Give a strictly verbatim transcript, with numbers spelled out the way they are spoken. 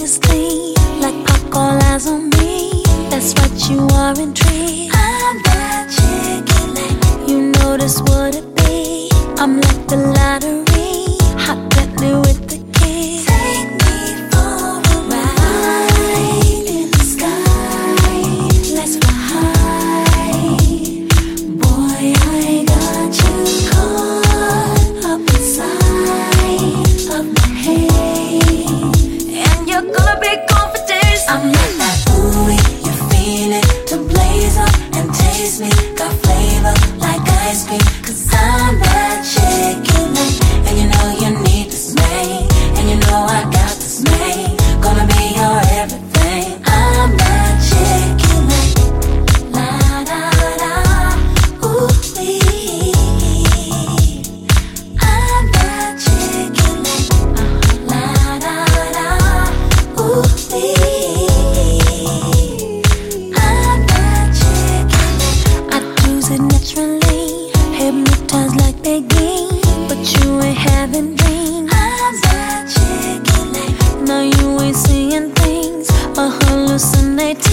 effortlessly, like pop, all eyes on me. That's what you are, intrigued. I'm that chick, you notice what it be. I'm like the lottery, hot Bentley with the key. Take me for a ride in the sky. Let's fly high. Boy, I got you caught up inside of my head, and you're gonna be confident. I'm like that booty, you feel it, to blaze up and taste me. Got flavor like ice cream, cause I'm that chick you like. And you know you need this man, and you know I got this man. Gonna be your everything. I'm that chick you like. La da da, ooh wee. I'm that chick you like. La da da, ooh wee. I'm that chick you like. I do it naturally, hypnotized like Biggie, but you ain't having dreams. I'm that chick you like. Now you ain't seeing things, or hallucinating.